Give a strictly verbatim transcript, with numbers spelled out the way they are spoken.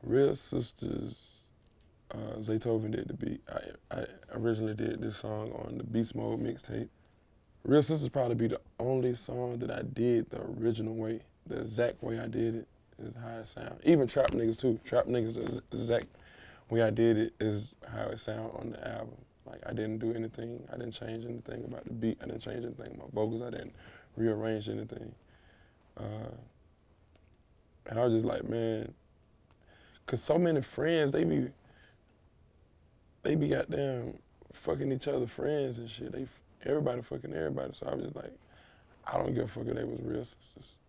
Real Sisters, uh, Zaytoven did the beat. I, I originally did this song on the Beast Mode mixtape. Real Sisters probably be the only song that I did the original way, the exact way I did it is how it sound. Even Trap Niggas too. Trap Niggas, the exact way I did it is how it sound on the album. Like I didn't do anything. I didn't change anything about the beat. I didn't change anything about vocals. I didn't rearrange anything. Uh, and I was just like, man, cause so many friends they be they be goddamn fucking each other friends and shit. They everybody fucking everybody. So I was just like, I don't give a fuck if they was real sisters.